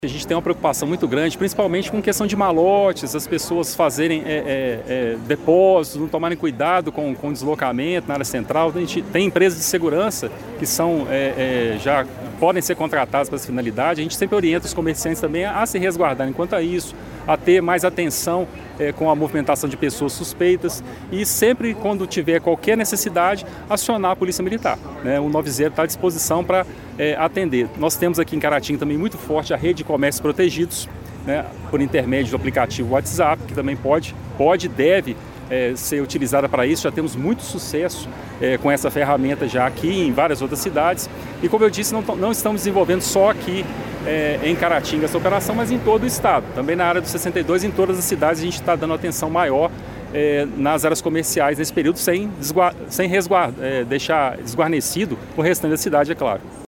A gente tem uma preocupação muito grande, principalmente com questão de malotes, as pessoas fazerem depósitos, não tomarem cuidado com o deslocamento na área central. A gente tem empresas de segurança que são, já podem ser contratadas para essa finalidade. A gente sempre orienta os comerciantes também a se resguardarem quanto a isso, a ter mais atenção com a movimentação de pessoas suspeitas e sempre, quando tiver qualquer necessidade, acionar a Polícia Militar. O 90 está à disposição para atender. Nós temos aqui em Caratinga também muito forte a rede de comércios protegidos, por intermédio do aplicativo WhatsApp, que também pode e deve ser utilizada para isso. Já temos muito sucesso com essa ferramenta já aqui em várias outras cidades. E como eu disse, não estamos desenvolvendo só aqui em Caratinga essa operação, mas em todo o estado. Também na área do 62, em todas as cidades, a gente está dando atenção maior nas áreas comerciais nesse período, sem deixar desguarnecido o restante da cidade, é claro.